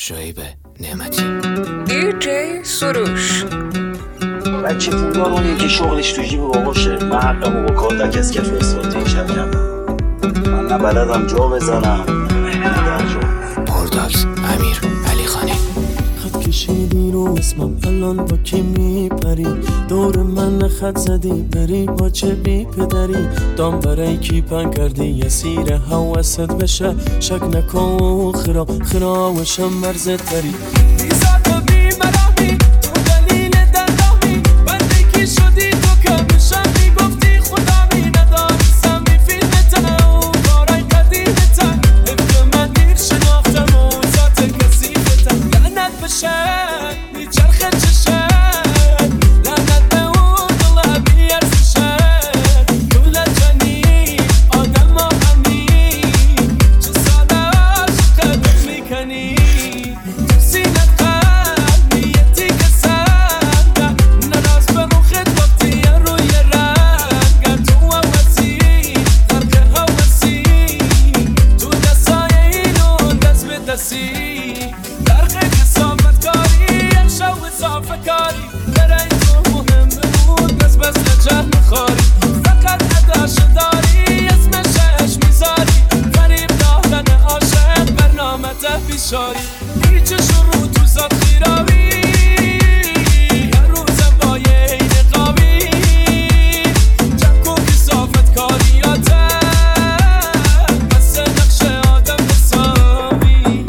شعیب نعمتی. دیجی سروش. بچه پولدار اونیه که شغلش تو جیب باباشه. من حقمو با کار دک از کف استفاده شب کردم. من نه بلدم جا بزنم نه در جا. پرداکس امیر علی خانی. خط کشیدی رو اسمم الان با کی میپری؟ دور من خط زدی بری با چه بی پدری؟ دام برای کی پن کردی یه سیر حواست بشه؟ شک نکن خراوشم مرزت تری. بیزاد و بی مرامی تو دلیل دلامی بنده کی شدی تو که میشم میگفتی خدامی ندانستم بی فیلمته و کارای قدیمته حفظ من دیر شناختم و ذات کسیفته لعنت بشه میچرخه چشه لعنت به اون دله بیارزشه دولت جنی آدم آهنی چه ساله عاشقت میکنی تو سینت قلب نیتی که سنده نراز به روخت وقتی روی رنگ تو هوسی خرق هوسی تو دستای اینون دست به دستی درخه کسافت کاری شو صافه کاری برای تو مهم بود دست بس نجه نخواری فقط اداش داری اسمشش میذاری فریب دادن عاشق برنامه ته بیشاری هیچ شروع تو زاد خیراوی هر روزم با یه نقابی جب کن کسافت کاریاته بس نقش آدم حسابی.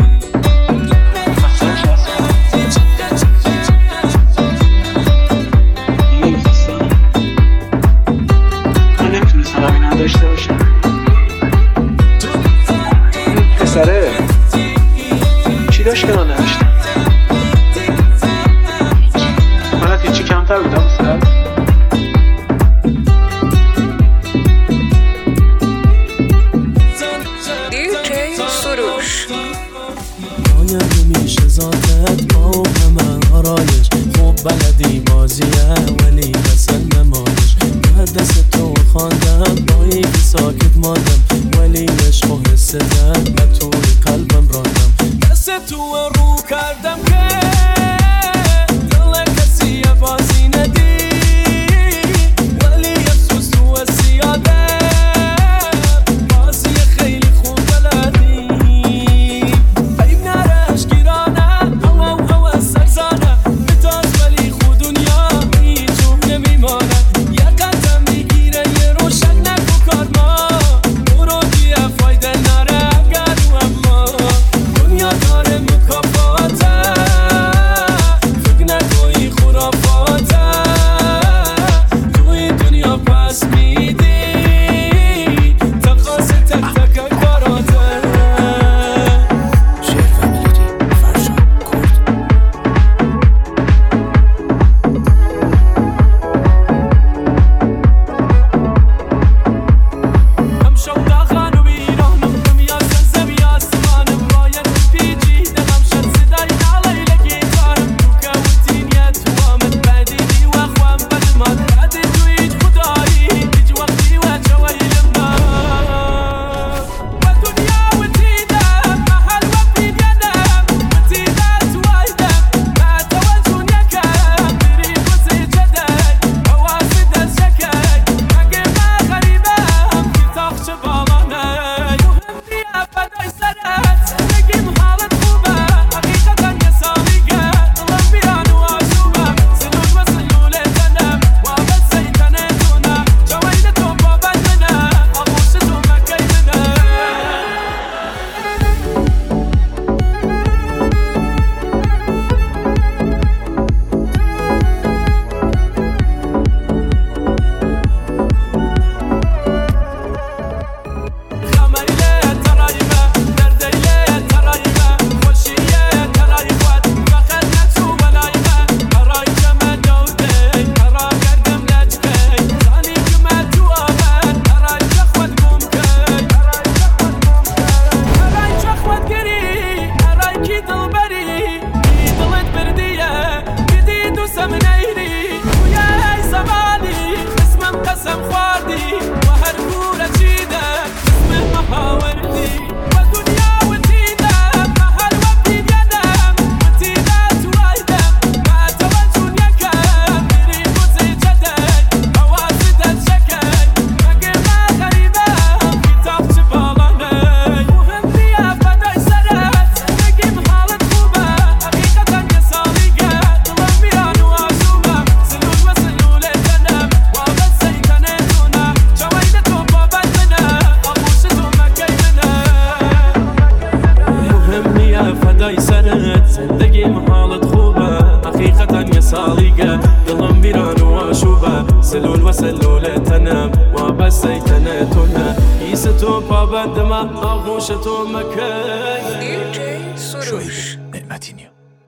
من نمیتونستم همین نداشته باشم. پسره چی داشت که من نداشتم؟ من از هیچی کمتر بودم پسر. دیجی سروش. باید میشه ذاتت با همه آرایش خوب بلدی بازیه ولی مثل نمایش بعد دست تو خواندم با یکی ساکت ماندم ولی عشق و حستم به توی قلبم راندم دست تو رو کردم که دل کسی بازی ندی ولی افسوس تو زیاده بازی خیلی خوب بلدی عیب نرش گیرانه او سرزانه بتاز ولی خود دنیا هیچون نمیمانه یه قدم میگیره یه رو شک نکو کار ما برو دیه فایده نره اگر اما دنیا داره مکافاته بابد من آغوش تو مکی دیجی سروش. نعمتی